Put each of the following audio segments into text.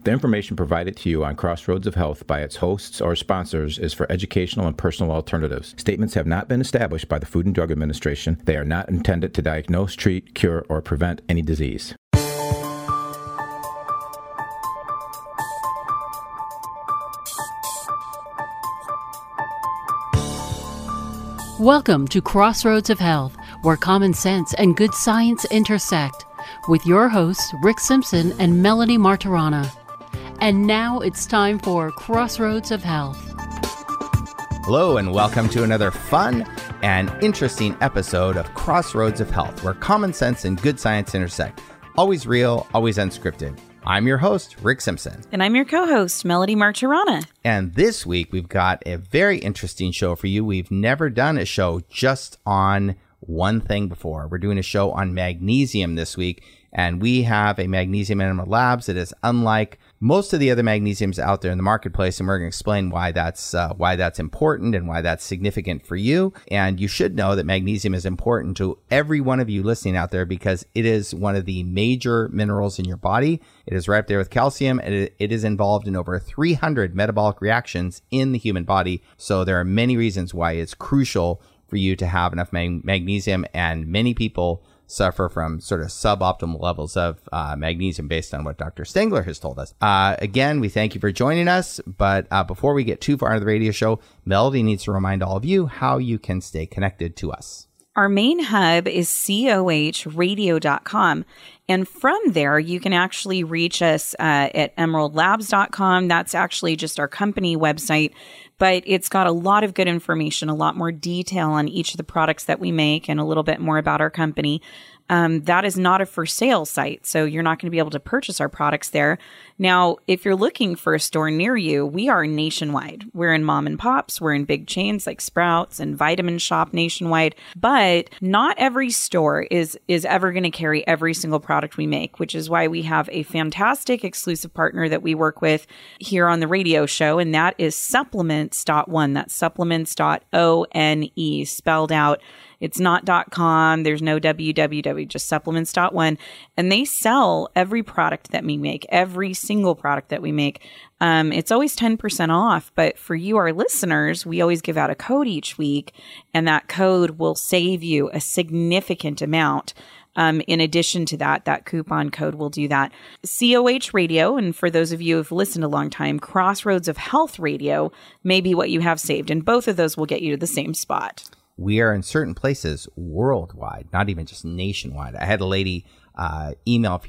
The information provided to you on Crossroads of Health by its hosts or sponsors is for educational and personal alternatives. Statements have not been established by the Food and Drug Administration. They are not intended to diagnose, treat, cure, or prevent any disease. Welcome to Crossroads of Health, where common sense and good science intersect, with your hosts Rick Simpson and Melody Martirana. And now it's time for Crossroads of Health. Hello and welcome to another fun and interesting episode of Crossroads of Health, where common sense and good science intersect. Always real, always unscripted. I'm your host, Rick Simpson. And I'm your co-host, Melody Martirana. And this week, we've got a very interesting show for you. We've never done a show just on one thing before. We're doing a show on magnesium this week. And we have a magnesium in Emerald Labs that is unlike most of the other magnesiums out there in the marketplace. And we're going to explain why that's important and why that's significant for you. And you should know that magnesium is important to every one of you listening out there because it is one of the major minerals in your body. It is right up there with calcium, and it is involved in over 300 metabolic reactions in the human body. So there are many reasons why it's crucial for you to have enough magnesium, and many people suffer from sort of suboptimal levels of magnesium based on what Dr. Stengler has told us. Again, we thank you for joining us. But before we get too far into the radio show, Melody needs to remind all of you how you can stay connected to us. Our main hub is cohradio.com. And from there, you can actually reach us at emeraldlabs.com. That's actually just our company website, but it's got a lot of good information, a lot more detail on each of the products that we make, and a little bit more about our company. That is not a for sale site, so you're not going to be able to purchase our products there. Now, if you're looking for a store near you, we are nationwide. We're in mom and pops. We're in big chains like Sprouts and Vitamin Shop nationwide. But not every store is ever going to carry every single product we make, which is why we have a fantastic exclusive partner that we work with here on the radio show, and that is Supplements.one. That's Supplements.one, spelled out. It's not .com. There's no www, just Supplements.one. And they sell every product that we make, every single product that we make. It's always 10% off. But for you, our listeners, we always give out a code each week. And that code will save you a significant amount. In addition to that, that coupon code will do that. COH Radio, and for those of you who have listened a long time, Crossroads of Health Radio may be what you have saved. And both of those will get you to the same spot. We are in certain places worldwide, not even just nationwide. I had a lady email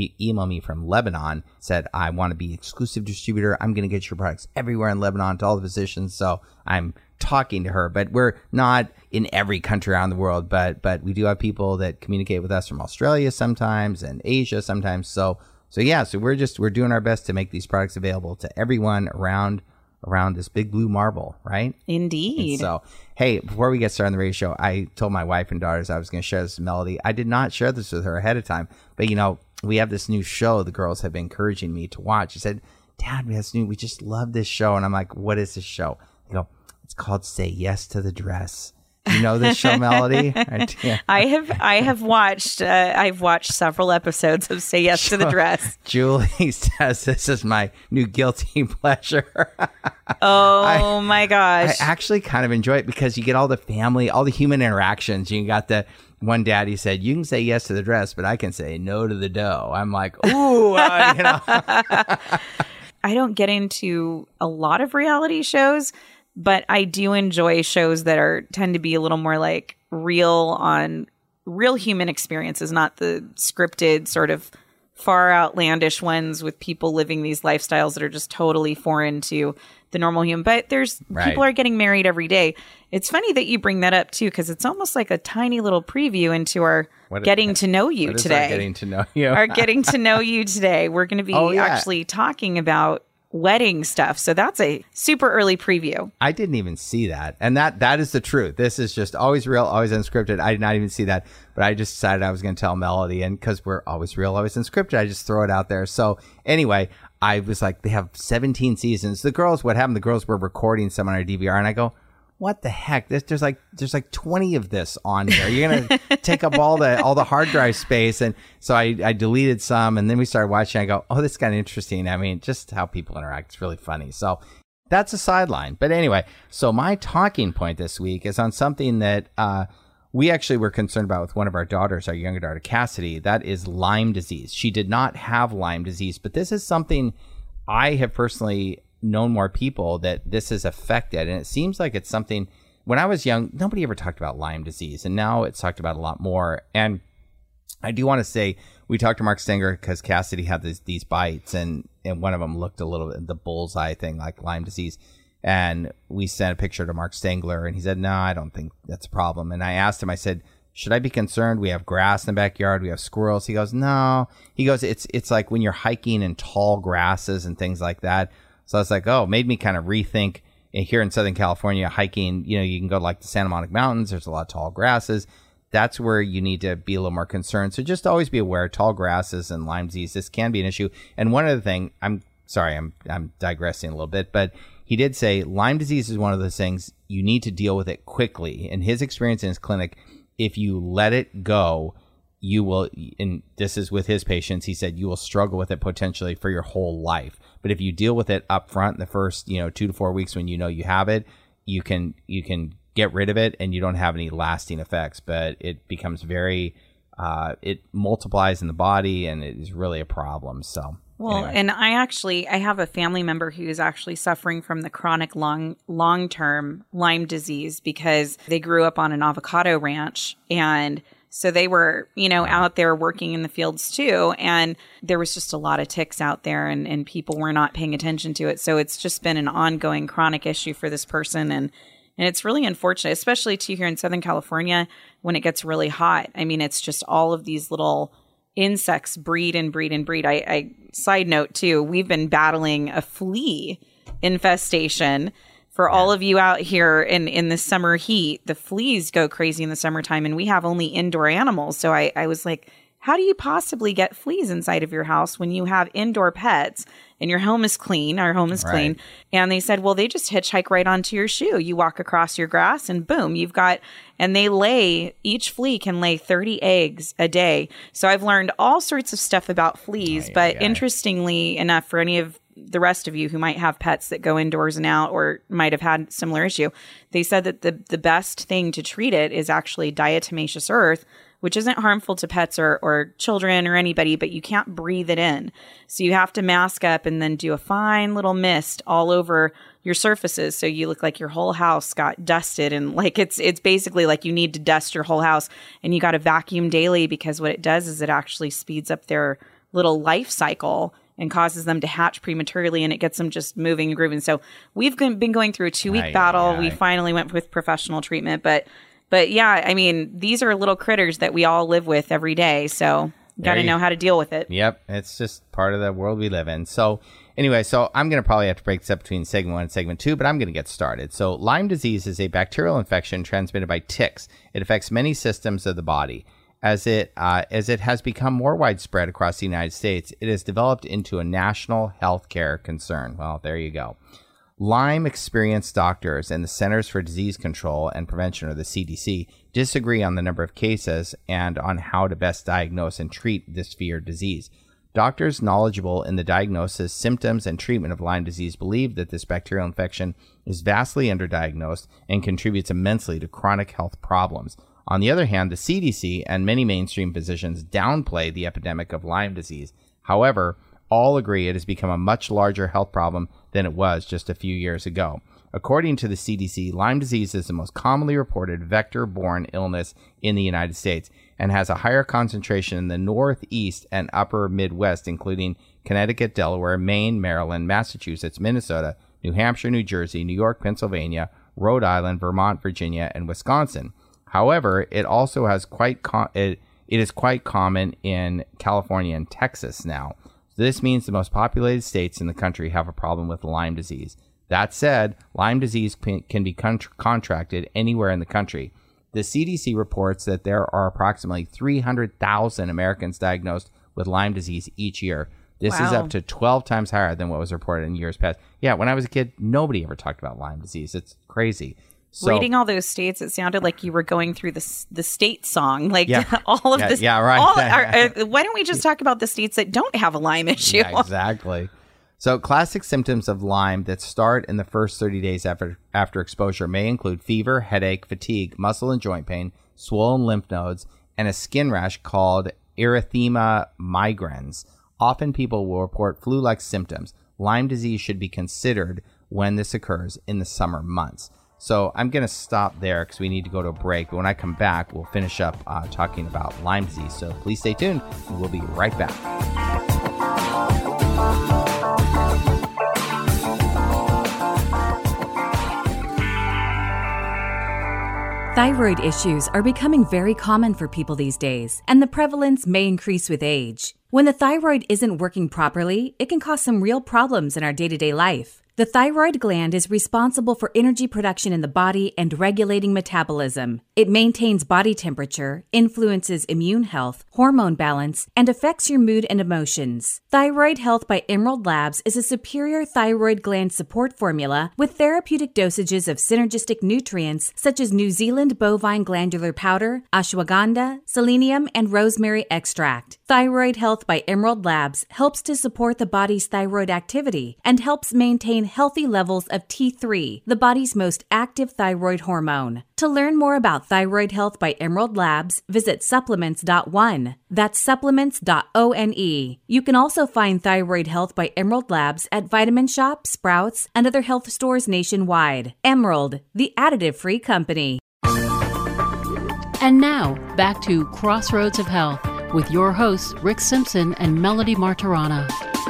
me from Lebanon, said, I want to be exclusive distributor. I'm going to get your products everywhere in Lebanon to all the physicians. So I'm talking to her, but we're not in every country around the world, but we do have people that communicate with us from Australia sometimes and Asia sometimes. So we're doing our best to make these products available to everyone around this big blue marble, right? Indeed. And so, hey, before we get started on the radio show, I told my wife and daughters I was going to share this with Melody. I did not share this with her ahead of time, but we have this new show the girls have been encouraging me to watch. She said, Dad, we just love this show. And I'm like, what is this show? They go, it's called Say Yes to the Dress. You know this show, Melody? I have watched. I've watched several episodes of Say Yes to the Dress. Julie says this is my new guilty pleasure. Oh my gosh! I actually kind of enjoy it because you get all the family, all the human interactions. You got the one daddy said, "You can say yes to the dress, but I can say no to the dough." I'm like, ooh, I don't get into a lot of reality shows. But I do enjoy shows that tend to be a little more like real human experiences, not the scripted sort of far outlandish ones with people living these lifestyles that are just totally foreign to the normal human. But people are getting married every day. It's funny that you bring that up too, because it's almost like a tiny little preview into our getting to know you today. Getting to know you. Our getting to know you today. We're going to be actually talking about wedding stuff. So that's a super early preview. I didn't even see that. And that is the truth. This is just always real, always unscripted. I did not even see that, but I just decided I was going to tell Melody, and because we're always real, always unscripted, I just throw it out there. So anyway, I was like, they have 17 seasons. The girls, what happened? The girls were recording some on our DVR, and I go, what the heck? There's like 20 of this on here. You're gonna take up all the hard drive space. And so I deleted some, and then we started watching. I go, oh, this is kind of interesting. I mean, just how people interact. It's really funny. So that's a sideline. But anyway, so my talking point this week is on something that we actually were concerned about with one of our daughters, our younger daughter, Cassidy. That is Lyme disease. She did not have Lyme disease, but this is something I have personally known more people that this has affected. And it seems like it's something, when I was young, nobody ever talked about Lyme disease. And now it's talked about a lot more. And I do want to say, we talked to Mark Stengler because Cassidy had these bites, and one of them looked a little bit, the bullseye thing, like Lyme disease. And we sent a picture to Mark Stengler, and he said, no, I don't think that's a problem. And I asked him, I said, should I be concerned? We have grass in the backyard. We have squirrels. He goes, no. He goes, it's like when you're hiking in tall grasses and things like that. So I was like, oh, made me kind of rethink. Here in Southern California, hiking, you can go to like the Santa Monica Mountains. There's a lot of tall grasses. That's where you need to be a little more concerned. So just always be aware, tall grasses and Lyme disease, this can be an issue. And one other thing, I'm sorry, I'm digressing a little bit, but he did say Lyme disease is one of those things you need to deal with it quickly. In his experience in his clinic, if you let it go, you will, and this is with his patients, he said you will struggle with it potentially for your whole life. But if you deal with it up front in the first, 2 to 4 weeks when you know you have it, you can get rid of it and you don't have any lasting effects. But it becomes very, it multiplies in the body and it is really a problem. So. Well, anyway. And I have a family member who is actually suffering from the chronic long-term Lyme disease because they grew up on an avocado ranch, and so they were, out there working in the fields too. And there was just a lot of ticks out there, and people were not paying attention to it. So it's just been an ongoing chronic issue for this person. And it's really unfortunate, especially too here in Southern California when it gets really hot. I mean, it's just all of these little insects breed and breed and breed. I side note too, we've been battling a flea infestation for all of you out here in the summer heat. The fleas go crazy in the summertime, and we have only indoor animals. So I was like, how do you possibly get fleas inside of your house when you have indoor pets and your home is clean? Our home is clean. And they said, well, they just hitchhike right onto your shoe. You walk across your grass and boom, you've got, and each flea can lay 30 eggs a day. So I've learned all sorts of stuff about fleas, but interestingly enough, for any of the rest of you who might have pets that go indoors and out or might have had similar issue, they said that the best thing to treat it is actually diatomaceous earth, which isn't harmful to pets or children or anybody, but you can't breathe it in. So you have to mask up and then do a fine little mist all over your surfaces so you look like your whole house got dusted. And like it's basically like you need to dust your whole house, and you got to vacuum daily, because what it does is it actually speeds up their little life cycle and causes them to hatch prematurely, and it gets them just moving and grooving. So we've been going through a 2-week battle. We finally went with professional treatment, but yeah, I mean, these are little critters that we all live with every day. So got to know how to deal with it. Yep. It's just part of the world we live in. So anyway, I'm going to probably have to break this up between segment 1 and segment 2, but I'm going to get started. So Lyme disease is a bacterial infection transmitted by ticks. It affects many systems of the body. As it has become more widespread across the United States, it has developed into a national healthcare concern. Well, there you go. Lyme experienced doctors and the Centers for Disease Control and Prevention, or the CDC, disagree on the number of cases and on how to best diagnose and treat this feared disease. Doctors knowledgeable in the diagnosis, symptoms, and treatment of Lyme disease believe that this bacterial infection is vastly underdiagnosed and contributes immensely to chronic health problems. On the other hand, the CDC and many mainstream physicians downplay the epidemic of Lyme disease. However, all agree it has become a much larger health problem than it was just a few years ago. According to the CDC, Lyme disease is the most commonly reported vector-borne illness in the United States and has a higher concentration in the Northeast and upper Midwest, including Connecticut, Delaware, Maine, Maryland, Massachusetts, Minnesota, New Hampshire, New Jersey, New York, Pennsylvania, Rhode Island, Vermont, Virginia, and Wisconsin. However, it also has it is quite common in California and Texas now. This means the most populated states in the country have a problem with Lyme disease. That said, Lyme disease can be contracted anywhere in the country. The CDC reports that there are approximately 300,000 Americans diagnosed with Lyme disease each year. This is up to 12 times higher than what was reported in years past. Yeah, when I was a kid, nobody ever talked about Lyme disease. It's crazy. So, reading all those states, it sounded like you were going through the state song, like all of this. Yeah, right. Why don't we just talk about the states that don't have a Lyme issue? Yeah, exactly. So classic symptoms of Lyme that start in the first 30 days after exposure may include fever, headache, fatigue, muscle and joint pain, swollen lymph nodes, and a skin rash called erythema migrans. Often people will report flu-like symptoms. Lyme disease should be considered when this occurs in the summer months. So I'm going to stop there because we need to go to a break. But when I come back, we'll finish up talking about Lyme disease. So please stay tuned. We'll be right back. Thyroid issues are becoming very common for people these days, and the prevalence may increase with age. When the thyroid isn't working properly, it can cause some real problems in our day-to-day life. The thyroid gland is responsible for energy production in the body and regulating metabolism. It maintains body temperature, influences immune health, hormone balance, and affects your mood and emotions. Thyroid Health by Emerald Labs is a superior thyroid gland support formula with therapeutic dosages of synergistic nutrients such as New Zealand bovine glandular powder, ashwagandha, selenium, and rosemary extract. Thyroid Health by Emerald Labs helps to support the body's thyroid activity and helps maintain healthy levels of T3, the body's most active thyroid hormone. To learn more about Thyroid Health by Emerald Labs, visit supplements.one. That's supplements.one. You can also find Thyroid Health by Emerald Labs at Vitamin Shoppe, Sprouts, and other health stores nationwide. Emerald, the additive-free company. And now, back to Crossroads of Health with your hosts, Rick Simpson and Melody Martirana.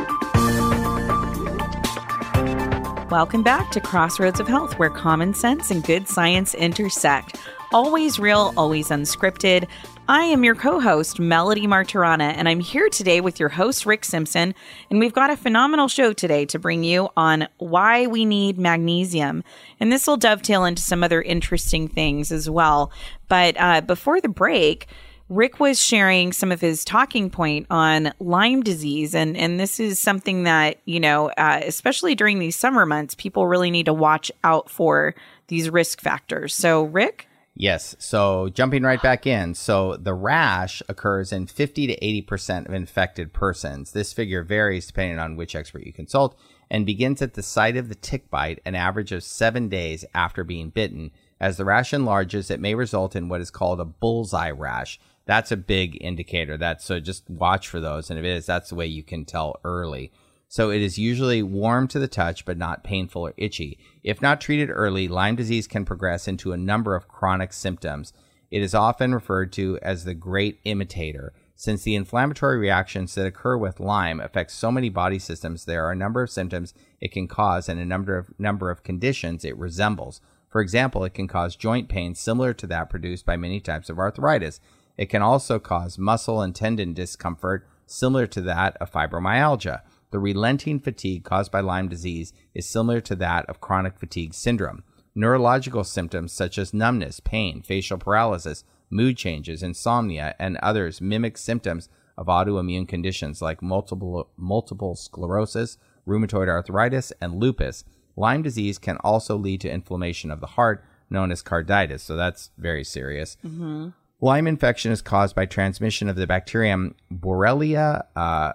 Welcome back to Crossroads of Health, where common sense and good science intersect. Always real, always unscripted. I am your co-host, Melody Martirana, and I'm here today with your host, Rick Simpson, and we've got a phenomenal show today to bring you on why we need magnesium. And this will dovetail into some other interesting things as well. But before the break, Rick was sharing some of his talking point on Lyme disease, and this is something that, especially during these summer months, people really need to watch out for these risk factors. So, Rick? Yes. So jumping right back in. So the rash occurs in 50 to 80% of infected persons. This figure varies depending on which expert you consult and begins at the site of the tick bite, an average of 7 days after being bitten. As the rash enlarges, it may result in what is called a bullseye rash. That's a big indicator. So just watch for those. And if it is, that's the way you can tell early. So it is usually warm to the touch, but not painful or itchy. If not treated early, Lyme disease can progress into a number of chronic symptoms. It is often referred to as the great imitator. Since the inflammatory reactions that occur with Lyme affect so many body systems, there are a number of symptoms it can cause and a number of conditions it resembles. For example, it can cause joint pain similar to that produced by many types of arthritis. It can also cause muscle and tendon discomfort similar to that of fibromyalgia. The relenting fatigue caused by Lyme disease is similar to that of chronic fatigue syndrome. Neurological symptoms such as numbness, pain, facial paralysis, mood changes, insomnia, and others mimic symptoms of autoimmune conditions like multiple sclerosis, rheumatoid arthritis, and lupus. Lyme disease can also lead to inflammation of the heart, known as carditis, so that's very serious. Mm-hmm. Lyme infection is caused by transmission of the bacterium Borrelia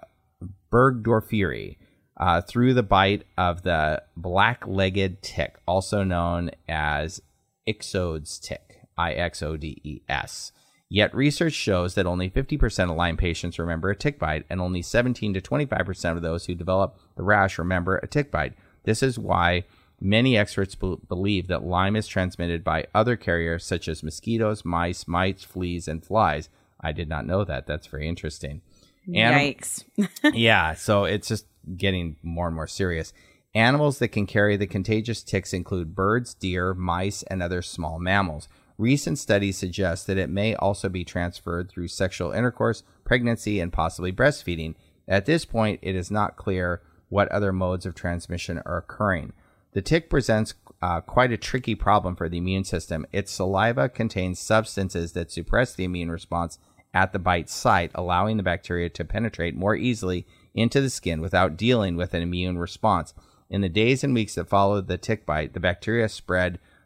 burgdorferi through the bite of the black-legged tick, also known as Ixodes tick, Ixodes. Yet research shows that only 50% of Lyme patients remember a tick bite, and only 17 to 25% of those who develop the rash remember a tick bite. This is why many experts believe that Lyme is transmitted by other carriers such as mosquitoes, mice, fleas, and flies. I did not know that. That's very interesting. Yikes. Yeah, so it's just getting more and more serious. Animals that can carry the contagious ticks include birds, deer, mice, and other small mammals. Recent studies suggest that it may also be transferred through sexual intercourse, pregnancy, and possibly breastfeeding. At this point, it is not clear what other modes of transmission are occurring. The tick presents quite a tricky problem for the immune system. Its saliva contains substances that suppress the immune response at the bite site, allowing the bacteria to penetrate more easily into the skin without dealing with an immune response. In the days and weeks that followed the tick bite, the bacteria spread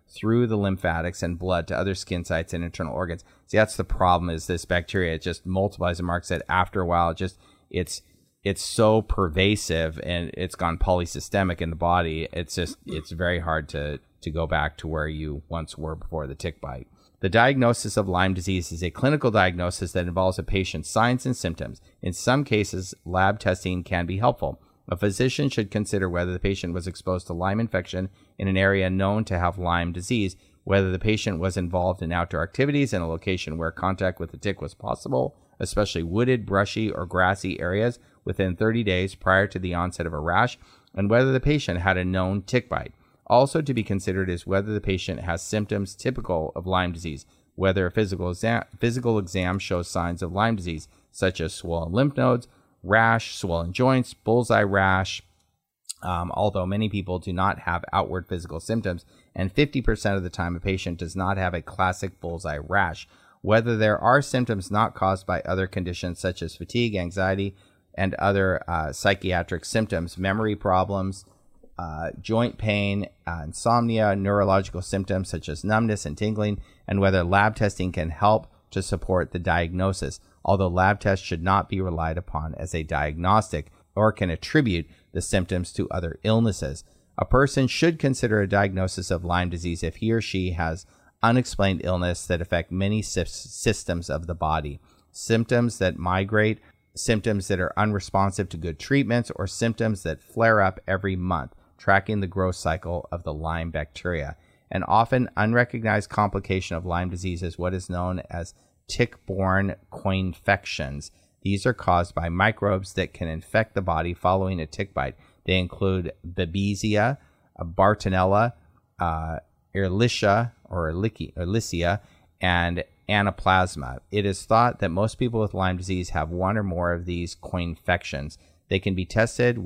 through the lymphatics and blood to other skin sites and internal organs. See, that's the problem, is this bacteria, it just multiplies. And Mark said after a while, it's so pervasive and it's gone polysystemic in the body. It's very hard to go back to where you once were before the tick bite. The diagnosis of Lyme disease is a clinical diagnosis that involves a patient's signs and symptoms. In some cases, lab testing can be helpful. A physician should consider whether the patient was exposed to Lyme infection in an area known to have Lyme disease, whether the patient was involved in outdoor activities in a location where contact with the tick was possible, especially wooded, brushy, or grassy areas within 30 days prior to the onset of a rash, and whether the patient had a known tick bite. Also to be considered is whether the patient has symptoms typical of Lyme disease, whether a physical exam shows signs of Lyme disease, such as swollen lymph nodes, rash, swollen joints, bullseye rash, although many people do not have outward physical symptoms, and 50% of the time a patient does not have a classic bullseye rash. Whether there are symptoms not caused by other conditions such as fatigue, anxiety, and other psychiatric symptoms, memory problems, joint pain, insomnia, neurological symptoms such as numbness and tingling, and whether lab testing can help to support the diagnosis, although lab tests should not be relied upon as a diagnostic or can attribute the symptoms to other illnesses. A person should consider a diagnosis of Lyme disease if he or she has unexplained illness that affect many systems of the body, symptoms that migrate, symptoms that are unresponsive to good treatments, or symptoms that flare up every month, tracking the growth cycle of the Lyme bacteria. An often unrecognized complication of Lyme disease is what is known as tick-borne coinfections. These are caused by microbes that can infect the body following a tick bite. They include Babesia, Bartonella, Ehrlichia, and Anaplasma. It is thought that most people with Lyme disease have one or more of these coinfections. They can be tested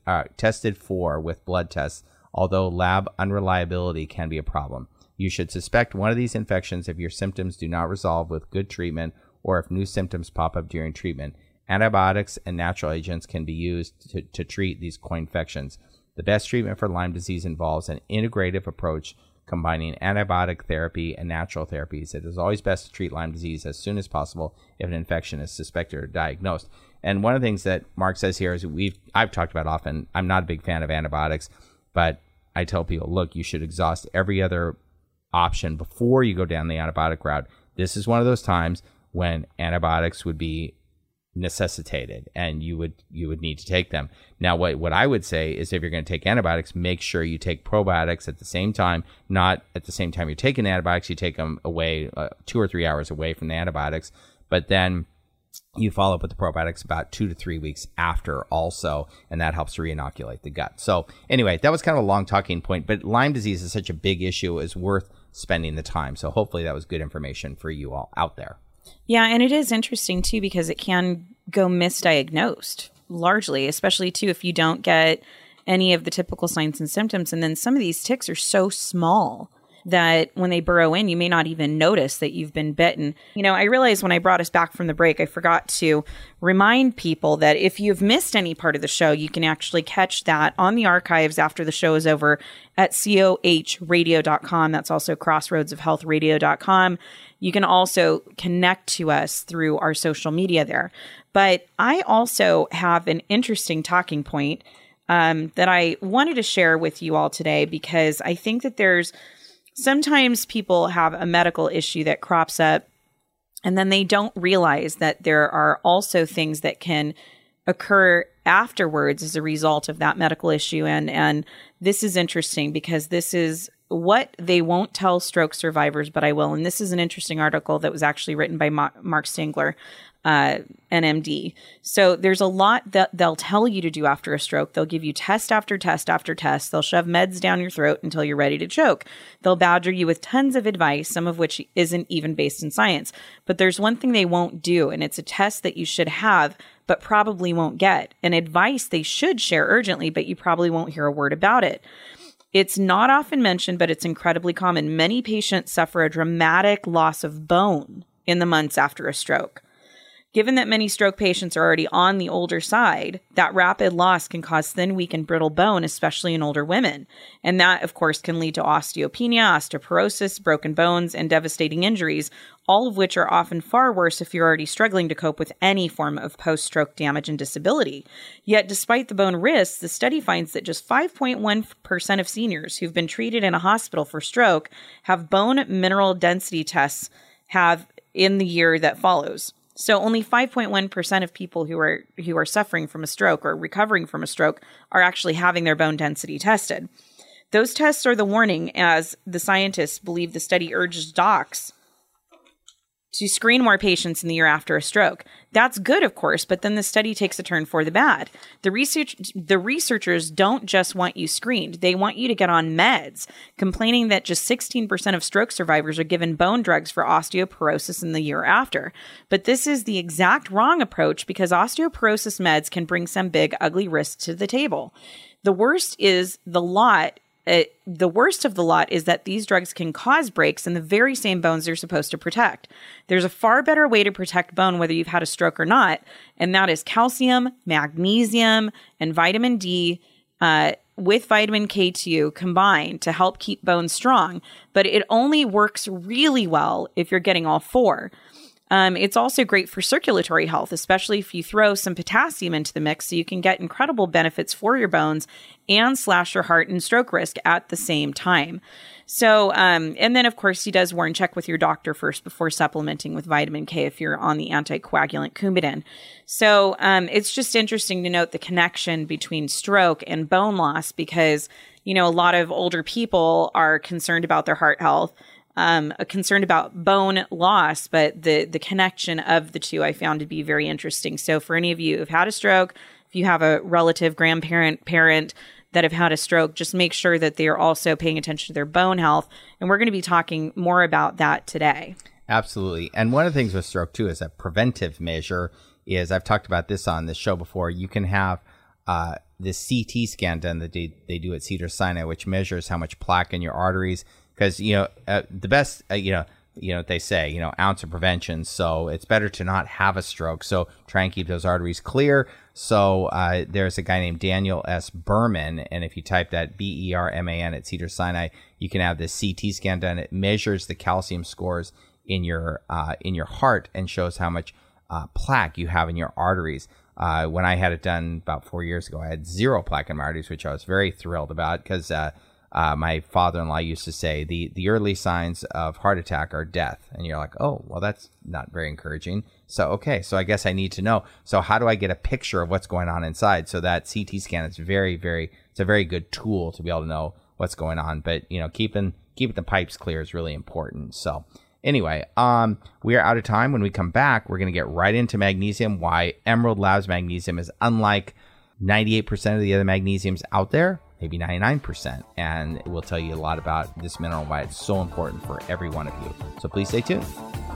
for with blood tests, although lab unreliability can be a problem. You should suspect one of these infections if your symptoms do not resolve with good treatment or if new symptoms pop up during treatment. Antibiotics and natural agents can be used to treat these coinfections. The best treatment for Lyme disease involves an integrative approach combining antibiotic therapy and natural therapies. It is always best to treat Lyme disease as soon as possible if an infection is suspected or diagnosed. And one of the things that Mark says here is I've talked about often, I'm not a big fan of antibiotics, but I tell people, look, you should exhaust every other option before you go down the antibiotic route. This is one of those times when antibiotics would be necessitated and you would need to take them. Now, what I would say is if you're going to take antibiotics, make sure you take probiotics at the same time, not at the same time you're taking antibiotics, you take them away 2 or 3 hours away from the antibiotics, but then you follow up with the probiotics about 2 to 3 weeks after also, and that helps to reinoculate the gut. So anyway, that was kind of a long talking point, but Lyme disease is such a big issue, it's worth spending the time. So hopefully that was good information for you all out there. Yeah, and it is interesting too because it can go misdiagnosed largely, especially too if you don't get any of the typical signs and symptoms. And then some of these ticks are so small that when they burrow in, you may not even notice that you've been bitten. You know, I realized when I brought us back from the break, I forgot to remind people that if you've missed any part of the show, you can actually catch that on the archives after the show is over at cohradio.com. That's also crossroadsofhealthradio.com. You can also connect to us through our social media there. But I also have an interesting talking point that I wanted to share with you all today because I think that sometimes people have a medical issue that crops up and then they don't realize that there are also things that can occur afterwards as a result of that medical issue. And this is interesting because this is what they won't tell stroke survivors, but I will. And this is an interesting article that was actually written by Mark Stengler, NMD. So there's a lot that they'll tell you to do after a stroke. They'll give you test after test after test. They'll shove meds down your throat until you're ready to choke. They'll badger you with tons of advice, some of which isn't even based in science. But there's one thing they won't do, and it's a test that you should have, but probably won't get, and advice they should share urgently, but you probably won't hear a word about it. It's not often mentioned, but it's incredibly common. Many patients suffer a dramatic loss of bone in the months after a stroke. Given that many stroke patients are already on the older side, that rapid loss can cause thin, weak, and brittle bone, especially in older women. And that, of course, can lead to osteopenia, osteoporosis, broken bones, and devastating injuries, all of which are often far worse if you're already struggling to cope with any form of post-stroke damage and disability. Yet, despite the bone risks, the study finds that just 5.1% of seniors who've been treated in a hospital for stroke have bone mineral density tests in the year that follows. So only 5.1% of people who are suffering from a stroke or recovering from a stroke are actually having their bone density tested. Those tests are the warning, as the scientists believe the study urges docs to screen more patients in the year after a stroke. That's good, of course, but then the study takes a turn for the bad. The researchers don't just want you screened. They want you to get on meds, complaining that just 16% of stroke survivors are given bone drugs for osteoporosis in the year after. But this is the exact wrong approach, because osteoporosis meds can bring some big, ugly risks to the table. The worst of the lot is that these drugs can cause breaks in the very same bones they're supposed to protect. There's a far better way to protect bone whether you've had a stroke or not, and that is calcium, magnesium, and vitamin D with vitamin K2 combined to help keep bones strong. But it only works really well if you're getting all four. It's also great for circulatory health, especially if you throw some potassium into the mix, so you can get incredible benefits for your bones and slash your heart and stroke risk at the same time. So, and then of course he does warn, check with your doctor first before supplementing with vitamin K if you're on the anticoagulant Coumadin. So, it's just interesting to note the connection between stroke and bone loss, because, a lot of older people are concerned about their heart health, concerned about bone loss, but the connection of the two I found to be very interesting. So for any of you who've had a stroke, if you have a relative, grandparent, parent that have had a stroke, just make sure that they are also paying attention to their bone health. And we're going to be talking more about that today. Absolutely. And one of the things with stroke too is a preventive measure is, I've talked about this on the show before, you can have this CT scan done that they do at Cedars-Sinai, which measures how much plaque in your arteries. Because, the best, they say, ounce of prevention. So it's better to not have a stroke. So try and keep those arteries clear. So there's a guy named Daniel S. Berman. And if you type that Berman at Cedars-Sinai, you can have this CT scan done. It measures the calcium scores in your heart and shows how much plaque you have in your arteries. When I had it done about 4 years ago, I had 0 plaque in my arteries, which I was very thrilled about, because my father-in-law used to say the early signs of heart attack are death. And you're like, oh, well, that's not very encouraging. So, okay, so I guess I need to know. So how do I get a picture of what's going on inside? So that CT scan is it's a very good tool to be able to know what's going on. But, keeping the pipes clear is really important. So anyway, we are out of time. When we come back, we're going to get right into magnesium, why Emerald Labs magnesium is unlike 98% of the other magnesiums out there, maybe 99%. And we'll tell you a lot about this mineral and why it's so important for every one of you. So please stay tuned.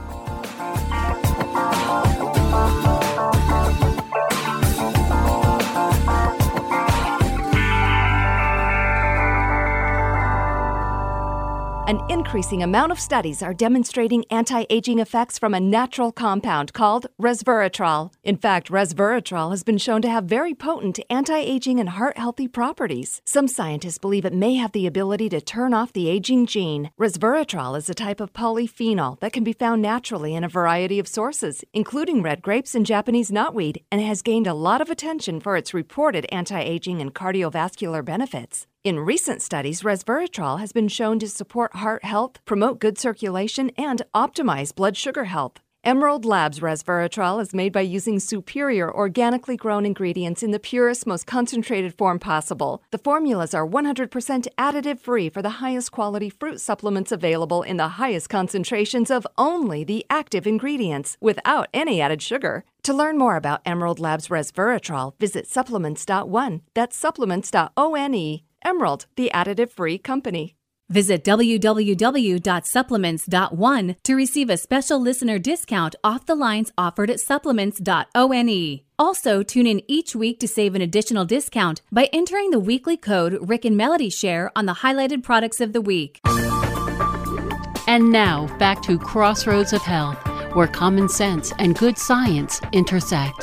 An increasing amount of studies are demonstrating anti-aging effects from a natural compound called resveratrol. In fact, resveratrol has been shown to have very potent anti-aging and heart-healthy properties. Some scientists believe it may have the ability to turn off the aging gene. Resveratrol is a type of polyphenol that can be found naturally in a variety of sources, including red grapes and Japanese knotweed, and has gained a lot of attention for its reported anti-aging and cardiovascular benefits. In recent studies, resveratrol has been shown to support heart health, promote good circulation, and optimize blood sugar health. Emerald Labs resveratrol is made by using superior organically grown ingredients in the purest, most concentrated form possible. The formulas are 100% additive-free for the highest quality fruit supplements available in the highest concentrations of only the active ingredients, without any added sugar. To learn more about Emerald Labs resveratrol, visit supplements.one. That's supplements.one. Emerald, the additive-free company. Visit www.supplements.one to receive a special listener discount off the lines offered at supplements.one. Also, tune in each week to save an additional discount by entering the weekly code Rick and Melody Share on the highlighted products of the week. And now, back to Crossroads of Health where common sense and good science intersect.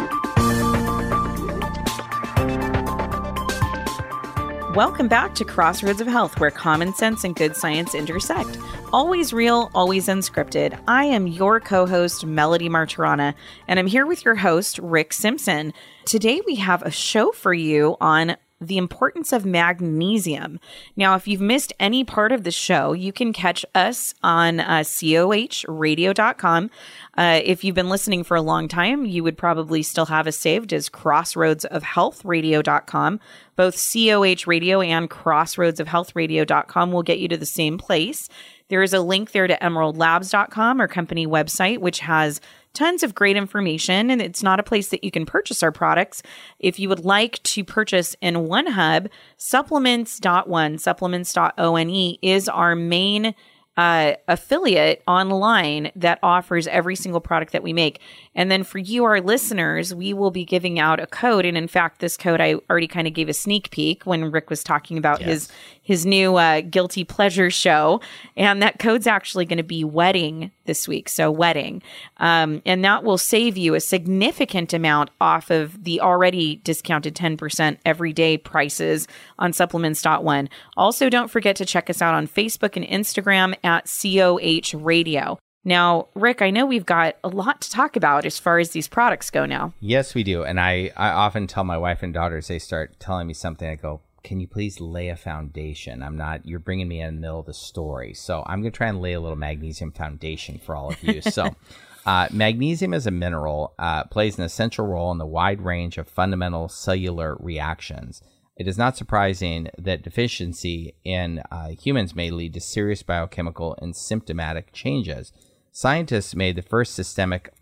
Welcome back to Crossroads of Health, where common sense and good science intersect. Always real, always unscripted. I am your co-host, Melody Martirana, and I'm here with your host, Rick Simpson. Today we have a show for you on the importance of magnesium. Now, if you've missed any part of the show, you can catch us on cohradio.com. If you've been listening for a long time, you would probably still have us saved as crossroadsofhealthradio.com. Both COH Radio and crossroadsofhealthradio.com will get you to the same place. There is a link there to emeraldlabs.com, our company website, which has tons of great information, and it's not a place that you can purchase our products. If you would like to purchase in one hub, supplements.one, supplements.one is our main affiliate online that offers every single product that we make. And then for you, our listeners, we will be giving out a code. And in fact, this code, I already kind of gave a sneak peek when Rick was talking about his new Guilty Pleasure show. And that code's actually going to be wedding this week. So wedding. And that will save you a significant amount off of the already discounted 10% everyday prices on supplements.one. Also, don't forget to check us out on Facebook and Instagram at COH Radio. Now, Rick, I know we've got a lot to talk about as far as these products go now. Yes, we do. And I often tell my wife and daughters, they start telling me something, I go, can you please lay a foundation? You're bringing me in the middle of the story. So I'm going to try and lay a little magnesium foundation for all of you. So magnesium as a mineral plays an essential role in the wide range of fundamental cellular reactions. It is not surprising that deficiency in humans may lead to serious biochemical and symptomatic changes. Scientists made the first systematic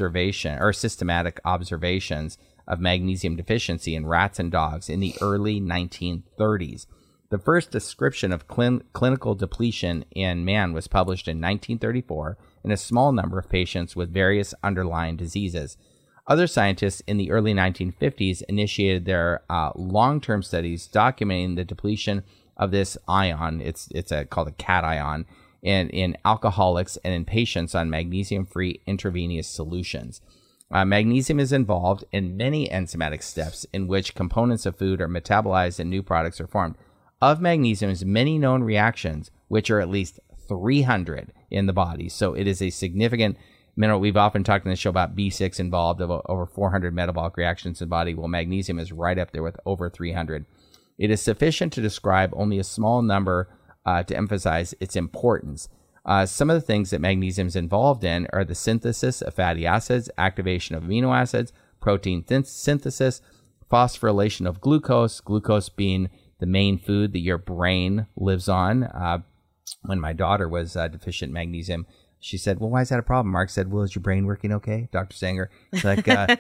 observations of magnesium deficiency in rats and dogs in the early 1930s. The first description of clinical depletion in man was published in 1934 in a small number of patients with various underlying diseases. Other scientists in the early 1950s initiated their long-term studies documenting the depletion of this ion. It's called a cation in alcoholics and in patients on magnesium-free intravenous solutions. Magnesium is involved in many enzymatic steps in which components of food are metabolized and new products are formed. Of magnesium's many known reactions, which are at least 300 in the body, so it is a significant mineral. We've often talked in the show about B6 involved of over 400 metabolic reactions in the body. Well, magnesium is right up there with over 300. It is sufficient to describe only a small number to emphasize its importance. Some of the things that magnesium is involved in are the synthesis of fatty acids, activation of amino acids, protein synthesis, phosphorylation of glucose being the main food that your brain lives on. When my daughter was deficient in magnesium, she said, well, why is that a problem? Mark said, well, is your brain working okay? Dr. Sanger. She's like, they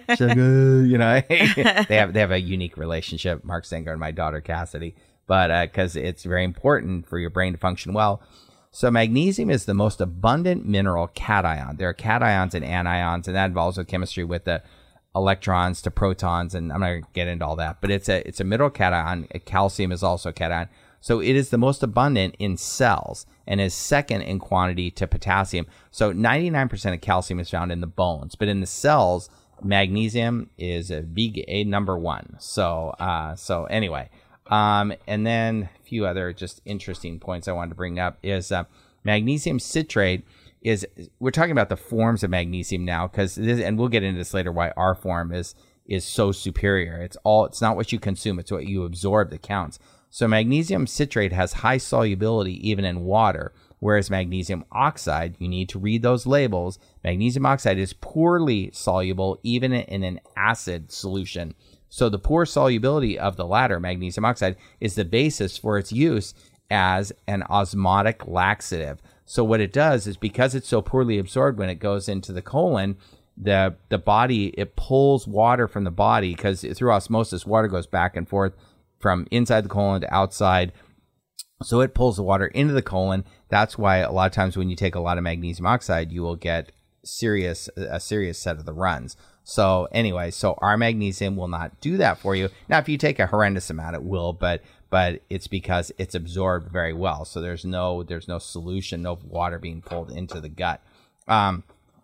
have a unique relationship, Mark Sanger and my daughter, Cassidy, but because it's very important for your brain to function well. So magnesium is the most abundant mineral cation. There are cations and anions, and that involves with chemistry with the electrons to protons, and I'm not going to get into all that, but it's a mineral cation. Calcium is also a cation. So it is the most abundant in cells and is second in quantity to potassium. So 99% of calcium is found in the bones, but in the cells, magnesium is a number one. So anyway, and then a few other just interesting points I wanted to bring up is magnesium citrate we're talking about the forms of magnesium now, and we'll get into this later, why our form is so superior. It's not what you consume, it's what you absorb that counts. So magnesium citrate has high solubility even in water, whereas magnesium oxide, you need to read those labels, magnesium oxide is poorly soluble even in an acid solution. So the poor solubility of the latter, magnesium oxide, is the basis for its use as an osmotic laxative. So what it does is, because it's so poorly absorbed when it goes into the colon, the body, it pulls water from the body, because through osmosis, water goes back and forth from inside the colon to outside. So it pulls the water into the colon. That's why a lot of times when you take a lot of magnesium oxide, you will get a serious set of the runs. So anyway, so our magnesium will not do that for you. Now, if you take a horrendous amount, it will, but it's because it's absorbed very well. So there's no solution, no water being pulled into the gut.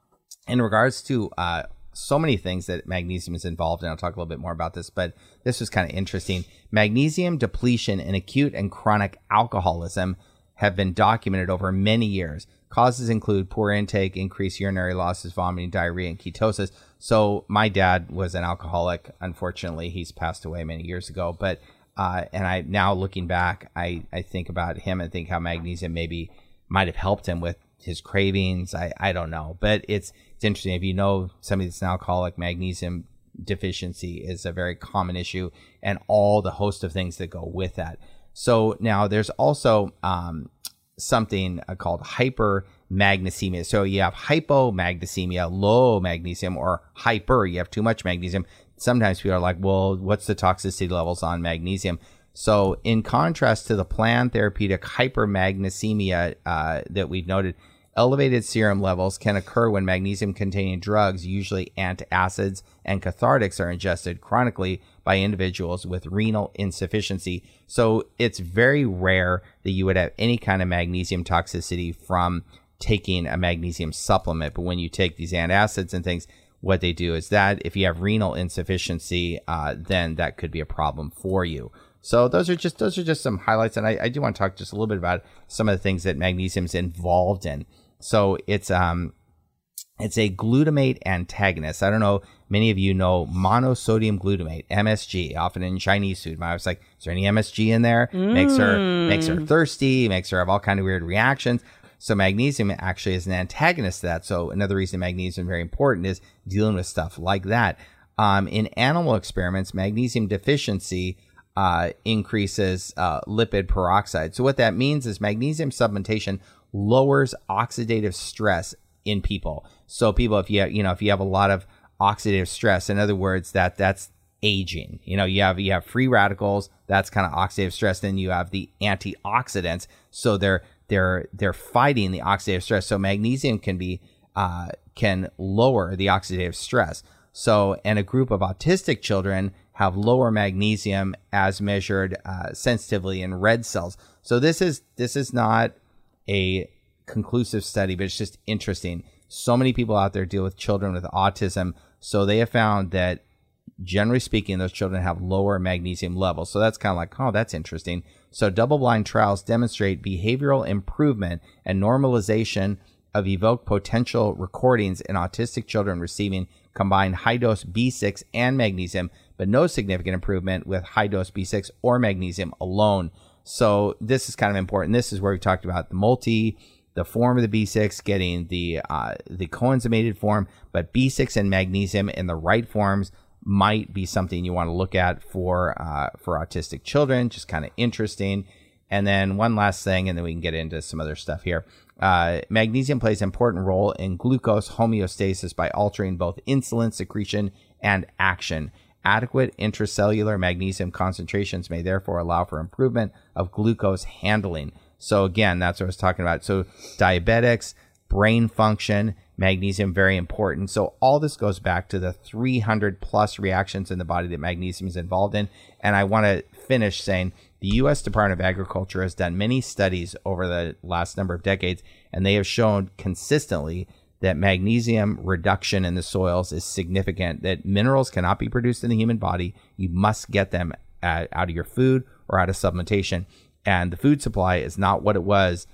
in regards to so many things that magnesium is involved in, I'll talk a little bit more about this, but this was kind of interesting. Magnesium depletion in acute and chronic alcoholism have been documented over many years. Causes include poor intake, increased urinary losses, vomiting, diarrhea, and ketosis. So my dad was an alcoholic. Unfortunately, he's passed away many years ago. But and I now looking back, I think about him and think how magnesium maybe might have helped him with his cravings. I don't know, but it's interesting. If you know somebody that's an alcoholic, magnesium deficiency is a very common issue, and all the host of things that go with that. So now there's also something called hypermagnesemia. So you have hypomagnesemia, low magnesium, or hyper, you have too much magnesium. Sometimes people are like, well, what's the toxicity levels on magnesium? So in contrast to the planned therapeutic hypermagnesemia that we've noted, elevated serum levels can occur when magnesium-containing drugs, usually antacids and cathartics, are ingested chronically by individuals with renal insufficiency. So it's very rare that you would have any kind of magnesium toxicity from taking a magnesium supplement. But when you take these antacids and things, what they do is that if you have renal insufficiency, then that could be a problem for you. So those are just some highlights, and I do want to talk just a little bit about some of the things that magnesium is involved in. So it's a glutamate antagonist. I don't know, many of you know monosodium glutamate, MSG, often in Chinese food. I was like, is there any MSG in there? Makes her thirsty, makes her have all kind of weird reactions. So magnesium actually is an antagonist to that. So another reason magnesium is very important is dealing with stuff like that. In animal experiments, magnesium deficiency increases lipid peroxide. So what that means is magnesium supplementation lowers oxidative stress in people. So people, if you have a lot of oxidative stress, in other words, that's aging. You have free radicals, that's kind of oxidative stress. Then you have the antioxidants, so they're fighting the oxidative stress. So magnesium can lower the oxidative stress. So, and a group of autistic children have lower magnesium as measured sensitively in red cells. So this is not a conclusive study, but it's just interesting. So many people out there deal with children with autism. So they have found that generally speaking, those children have lower magnesium levels. So that's kind of like, oh, that's interesting. So double-blind trials demonstrate behavioral improvement and normalization of evoked potential recordings in autistic children receiving combined high-dose B6 and magnesium, but no significant improvement with high-dose B6 or magnesium alone. So this is kind of important. This is where we talked about the form of the B6, getting the coenzymated form, but B6 and magnesium in the right forms might be something you want to look at for autistic children. Just kind of interesting. And then one last thing, and then we can get into some other stuff here. Magnesium plays an important role in glucose homeostasis by altering both insulin secretion and action. Adequate intracellular magnesium concentrations may therefore allow for improvement of glucose handling. So again, that's what I was talking about. So diabetics, brain function, magnesium, very important. So all this goes back to the 300 plus reactions in the body that magnesium is involved in. And I want to finish saying the U.S. Department of Agriculture has done many studies over the last number of decades, and they have shown consistently that magnesium reduction in the soils is significant, that minerals cannot be produced in the human body. You must get them out of your food or out of supplementation. And the food supply is not what it was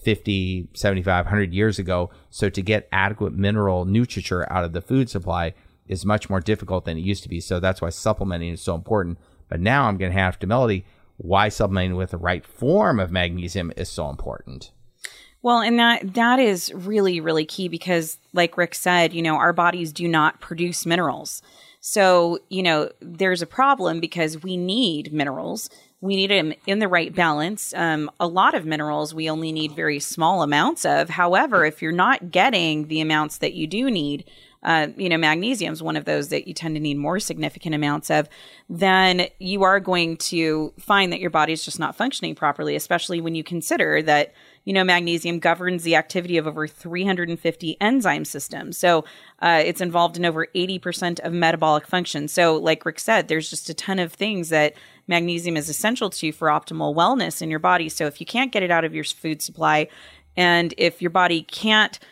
50, 75, 100 years ago. So to get adequate mineral nutriture out of the food supply is much more difficult than it used to be. So that's why supplementing is so important. But now I'm going to have to Melody why supplementing with the right form of magnesium is so important. Well, and that is really, really key because like Rick said, our bodies do not produce minerals. So, there's a problem because we need minerals. We need them in the right balance. A lot of minerals we only need very small amounts of. However, if you're not getting the amounts that you do need, magnesium is one of those that you tend to need more significant amounts of, then you are going to find that your body is just not functioning properly, especially when you consider that, magnesium governs the activity of over 350 enzyme systems. So it's involved in over 80% of metabolic function. So like Rick said, there's just a ton of things that magnesium is essential to for optimal wellness in your body. So if you can't get it out of your food supply, and if your body can't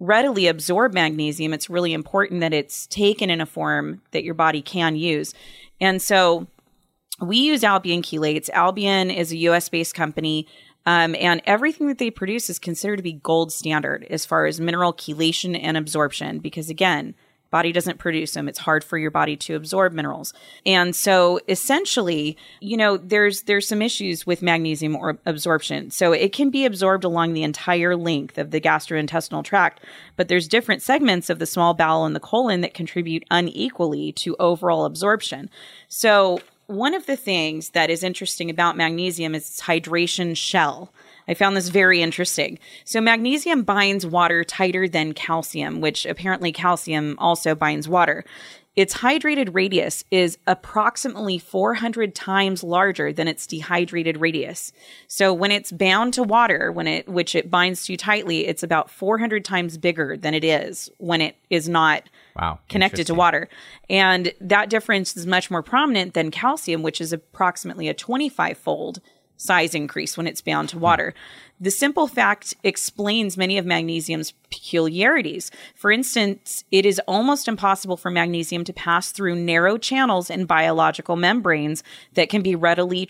readily absorb magnesium, it's really important that it's taken in a form that your body can use. And so we use Albion Chelates. Albion is a US-based company, and everything that they produce is considered to be gold standard as far as mineral chelation and absorption, because again, body doesn't produce them. It's hard for your body to absorb minerals. And so essentially, there's some issues with magnesium or absorption. So it can be absorbed along the entire length of the gastrointestinal tract, but there's different segments of the small bowel and the colon that contribute unequally to overall absorption. So one of the things that is interesting about magnesium is its hydration shell. I found this very interesting. So magnesium binds water tighter than calcium, which apparently calcium also binds water. Its hydrated radius is approximately 400 times larger than its dehydrated radius. So when it's bound to water, which it binds to tightly, it's about 400 times bigger than it is when it is not connected to water. And that difference is much more prominent than calcium, which is approximately a 25-fold size increase when it's bound to water. The simple fact explains many of magnesium's peculiarities. For instance, it is almost impossible for magnesium to pass through narrow channels in biological membranes that can be readily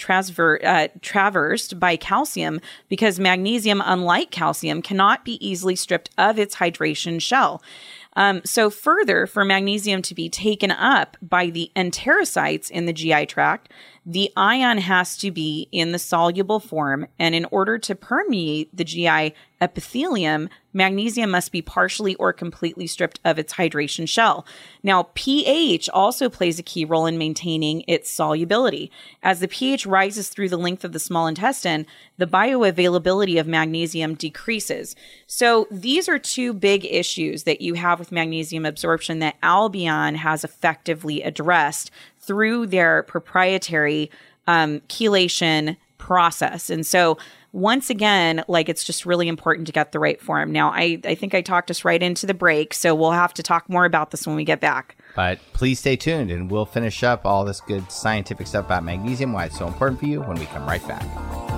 traversed by calcium, because magnesium, unlike calcium, cannot be easily stripped of its hydration shell. So further, for magnesium to be taken up by the enterocytes in the GI tract, the ion has to be in the soluble form, and in order to permeate the GI epithelium, magnesium must be partially or completely stripped of its hydration shell. Now, pH also plays a key role in maintaining its solubility. As the pH rises through the length of the small intestine, the bioavailability of magnesium decreases. So these are two big issues that you have with magnesium absorption that Albion has effectively addressed through their proprietary chelation process. And so once again, it's just really important to get the right form. Now, I think I talked us right into the break, so we'll have to talk more about this when we get back. But please stay tuned, and we'll finish up all this good scientific stuff about magnesium, why it's so important for you, when we come right back.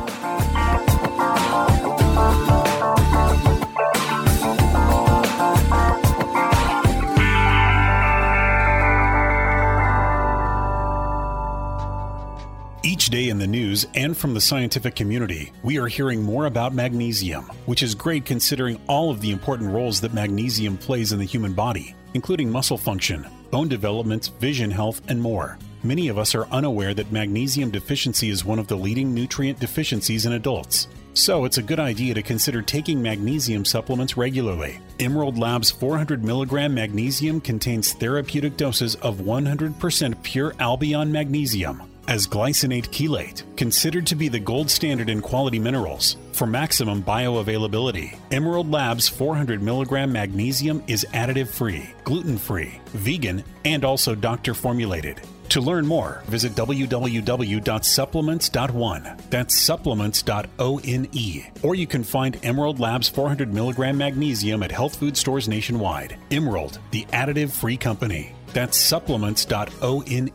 Each day in the news and from the scientific community, we are hearing more about magnesium, which is great considering all of the important roles that magnesium plays in the human body, including muscle function, bone development, vision health, and more. Many of us are unaware that magnesium deficiency is one of the leading nutrient deficiencies in adults. So it's a good idea to consider taking magnesium supplements regularly. Emerald Labs 400 milligram magnesium contains therapeutic doses of 100% pure Albion magnesium as glycinate chelate, considered to be the gold standard in quality minerals. For maximum bioavailability, Emerald Labs 400 milligram magnesium is additive-free, gluten-free, vegan, and also doctor-formulated. To learn more, visit www.supplements.one. That's supplements.one. Or you can find Emerald Labs 400 milligram magnesium at health food stores nationwide. Emerald, the additive-free company. That's supplements.one.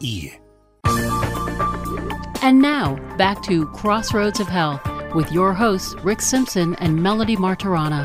And now, back to Crossroads of Health with your hosts, Rick Simpson and Melody Martirana.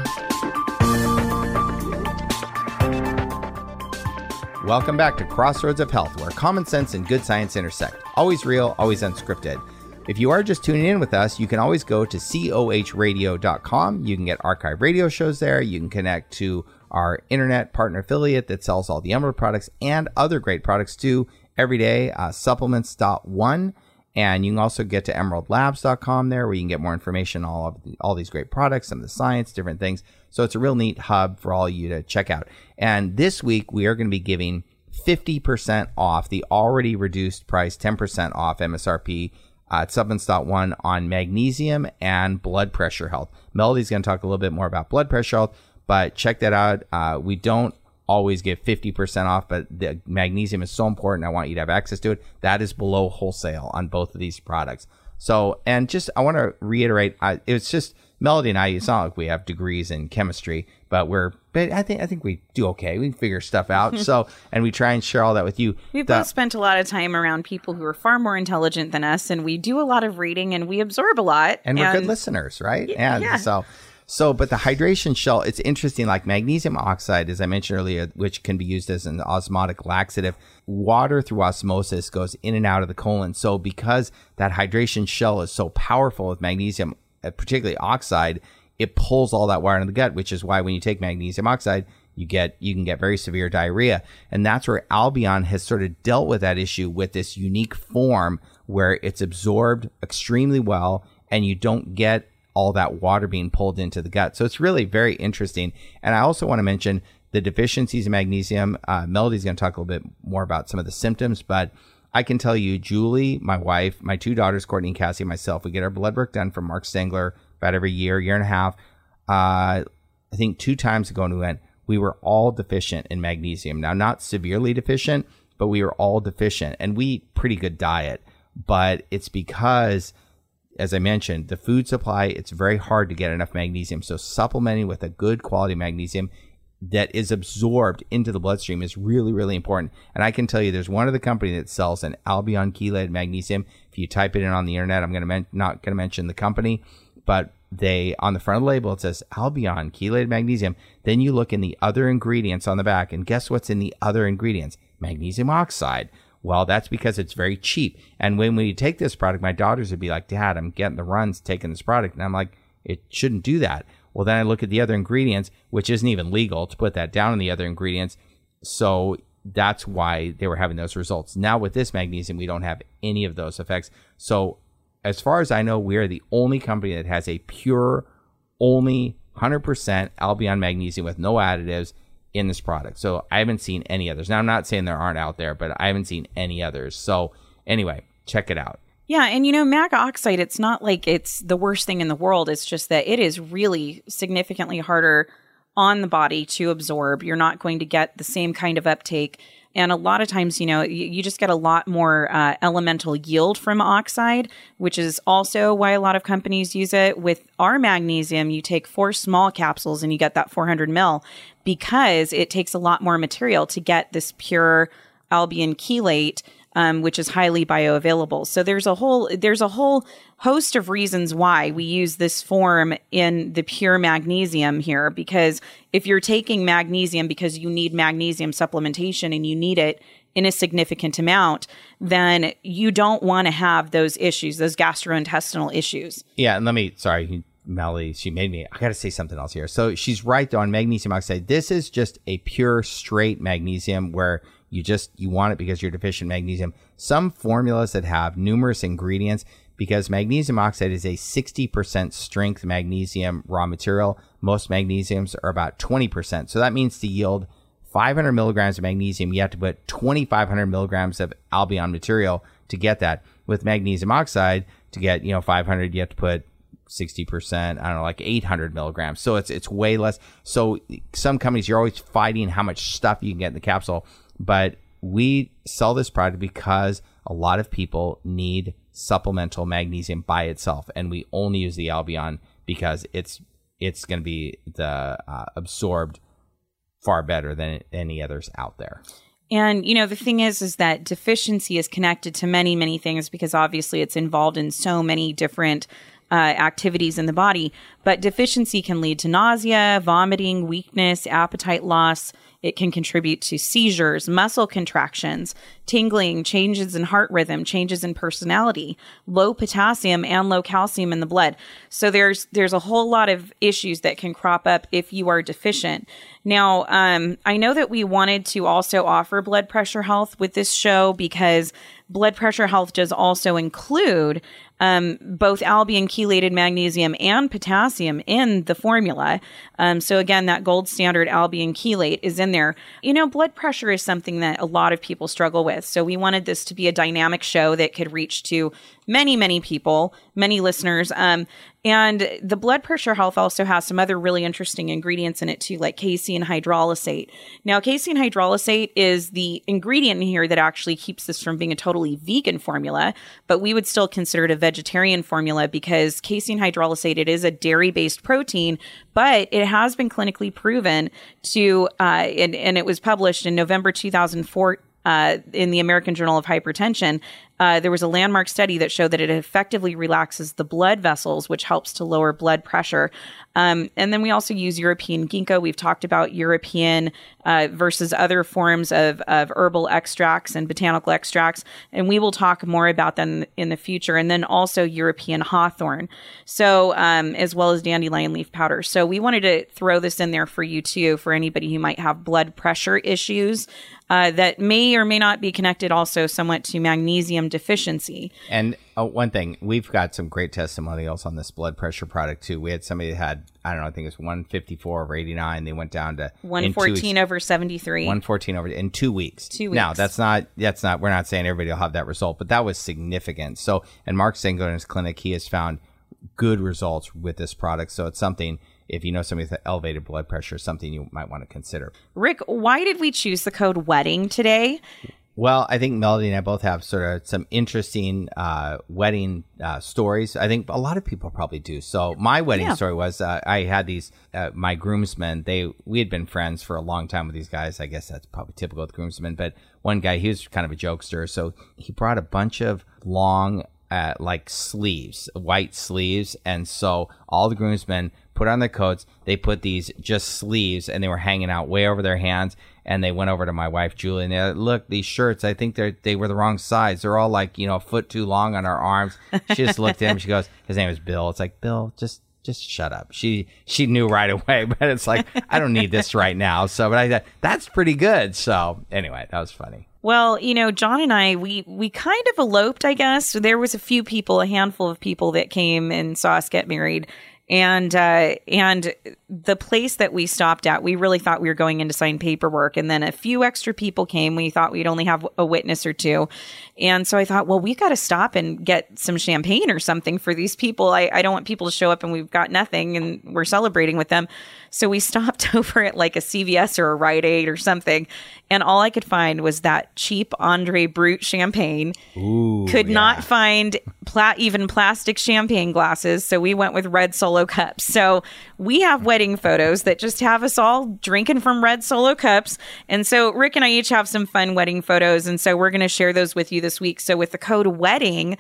Welcome back to Crossroads of Health, where common sense and good science intersect. Always real, always unscripted. If you are just tuning in with us, you can always go to cohradio.com. You can get archive radio shows there. You can connect to our internet partner affiliate that sells all the Emerald products and other great products too every day, supplements.one. And you can also get to emeraldlabs.com there, where you can get more information on all these great products, some of the science, different things. So it's a real neat hub for all of you to check out. And this week, we are going to be giving 50% off the already reduced price, 10% off MSRP at supplements.one on magnesium and blood pressure health. Melody's going to talk a little bit more about blood pressure health, but check that out. We don't always give 50% off, but the magnesium is so important. I want you to have access to it. That is below wholesale on both of these products. So, and just, I want to reiterate, it's just Melody and I, it's not like we have degrees in chemistry, but I think we do okay. We can figure stuff out. So, and we try and share all that with you. We've both spent a lot of time around people who are far more intelligent than us, and we do a lot of reading and we absorb a lot. And we're good listeners, right? And yeah. So, but the hydration shell, it's interesting, like magnesium oxide, as I mentioned earlier, which can be used as an osmotic laxative. Water through osmosis goes in and out of the colon. So because that hydration shell is so powerful with magnesium, particularly oxide, it pulls all that water in the gut, which is why when you take magnesium oxide, you can get very severe diarrhea. And that's where Albion has sort of dealt with that issue with this unique form where it's absorbed extremely well and you don't get all that water being pulled into the gut. So it's really very interesting. And I also want to mention the deficiencies of magnesium. Melody's going to talk a little bit more about some of the symptoms, but I can tell you, Julie, my wife, my two daughters, Courtney and Cassie, and myself, we get our blood work done from Mark Stengler about every year and a half. I think 2 times ago when we went, we were all deficient in magnesium. Now, not severely deficient, but we were all deficient. And we eat pretty good diet. But it's because, as I mentioned, the food supply, it's very hard to get enough magnesium. So supplementing with a good quality magnesium that is absorbed into the bloodstream is really, really important. And I can tell you there's one other company that sells an Albion chelated magnesium. If you type it in on the internet, I'm not going to mention the company, but on the front of the label, it says Albion chelated magnesium. Then you look in the other ingredients on the back, and guess what's in the other ingredients? Magnesium oxide. Well, that's because it's very cheap. And when you take this product, my daughters would be like, Dad, I'm getting the runs taking this product. And I'm like, it shouldn't do that. Well, then I look at the other ingredients, which isn't even legal to put that down in the other ingredients. So that's why they were having those results. Now with this magnesium, we don't have any of those effects. So as far as I know, we are the only company that has a pure, only 100% Albion magnesium with no additives in this product. So I haven't seen any others. Now, I'm not saying there aren't out there, but I haven't seen any others. So anyway, check it out. Yeah. And, mag oxide, it's not like it's the worst thing in the world. It's just that it is really significantly harder on the body to absorb. You're not going to get the same kind of uptake. And a lot of times, you just get a lot more elemental yield from oxide, which is also why a lot of companies use it. With our magnesium, you take 4 small capsules and you get that 400 ml because it takes a lot more material to get this pure Albion chelate, which is highly bioavailable. So there's a whole host of reasons why we use this form in the pure magnesium here, because if you're taking magnesium because you need magnesium supplementation and you need it in a significant amount, then you don't want to have those issues, those gastrointestinal issues. Yeah. And Melly, I got to say something else here. So she's right though on magnesium oxide. This is just a pure straight magnesium where you want it because you're deficient in magnesium. Some formulas that have numerous ingredients, because magnesium oxide is a 60% strength magnesium raw material. Most magnesiums are about 20%. So that means to yield 500 milligrams of magnesium, you have to put 2,500 milligrams of Albion material to get that. With magnesium oxide, to get 500, you have to put 60%, I don't know, like 800 milligrams. So it's way less. So some companies, you're always fighting how much stuff you can get in the capsule. But we sell this product because a lot of people need supplemental magnesium by itself, and we only use the Albion because it's going to be absorbed far better than any others out there. And, the thing is that deficiency is connected to many, many things because obviously it's involved in so many different activities in the body. But deficiency can lead to nausea, vomiting, weakness, appetite loss. It can contribute to seizures, muscle contractions, tingling, changes in heart rhythm, changes in personality, low potassium and low calcium in the blood. So there's a whole lot of issues that can crop up if you are deficient. Now, I know that we wanted to also offer blood pressure health with this show because blood pressure health does also include both Albion chelated magnesium and potassium in the formula. So again, that gold standard Albion chelate is in there. Blood pressure is something that a lot of people struggle with. So we wanted this to be a dynamic show that could reach to many, many people, many listeners. And the blood pressure health also has some other really interesting ingredients in it too, like casein hydrolysate. Now, casein hydrolysate is the ingredient in here that actually keeps this from being a totally vegan formula, but we would still consider it a vegetarian formula because casein hydrolysate, it is a dairy-based protein, but it has been clinically proven to, and it was published in November 2004, in the American Journal of Hypertension, There was a landmark study that showed that it effectively relaxes the blood vessels, which helps to lower blood pressure. And then we also use European ginkgo. We've talked about European versus other forms of herbal extracts and botanical extracts. And we will talk more about them in the future. And then also European hawthorn. So as well as dandelion leaf powder. So we wanted to throw this in there for you too, for anybody who might have blood pressure issues. That may or may not be connected also somewhat to magnesium deficiency. And one thing, we've got some great testimonials on this blood pressure product too. We had somebody that had, I don't know, I think it's 154 over 89. They went down to 114 over 73. 114 over in 2 weeks. 2 weeks. Now, that's not, we're not saying everybody will have that result, but that was significant. So, and Mark's saying go to his clinic, he has found good results with this product. So it's something, if you know somebody with elevated blood pressure, something you might want to consider. Rick, why did we choose the code WEDDING today? Well, I think Melody and I both have sort of some interesting wedding stories. I think a lot of people probably do. So my wedding story was I had these, my groomsmen, we had been friends for a long time with these guys. I guess that's probably typical with groomsmen. But one guy, he was kind of a jokester. So he brought a bunch of long like sleeves, white sleeves. And so all the groomsmen put on their coats. They put these just sleeves and they were hanging out way over their hands. And they went over to my wife, Julie, and they're like, look, these shirts, I think they were the wrong size. They're all like, a foot too long on our arms. She just looked at him. She goes, his name is Bill. It's like, Bill, just shut up. She knew right away, but it's like, I don't need this right now. So, but I thought, that's pretty good. So anyway, that was funny. Well, John and I, we kind of eloped, I guess. There was a handful of people that came and saw us get married. And the place that we stopped at, we really thought we were going in to sign paperwork. And then a few extra people came. We thought we'd only have a witness or two. And so I thought, well, we got to stop and get some champagne or something for these people. I don't want people to show up and we've got nothing and we're celebrating with them. So we stopped over at like a CVS or a Rite Aid or something. And all I could find was that cheap Andre Brut champagne. Ooh, could not find even plastic champagne glasses. So we went with red Solo cups. So we have wedding photos that just have us all drinking from red Solo cups. And so Rick and I each have some fun wedding photos. And so we're going to share those with you this week. So with the code WEDDING,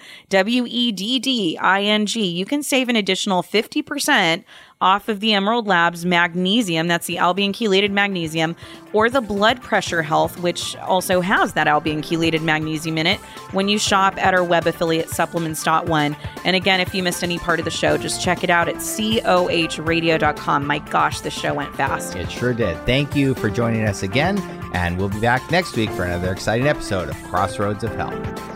WEDDING, you can save an additional 50% off of the Emerald Labs magnesium, that's the Albion chelated magnesium, or the blood pressure health, which also has that Albion chelated magnesium in it, when you shop at our web affiliate supplements.one. And again, if you missed any part of the show, just check it out at cohradio.com. My gosh, the show went fast. It sure did. Thank you for joining us again, and we'll be back next week for another exciting episode of Crossroads of Health.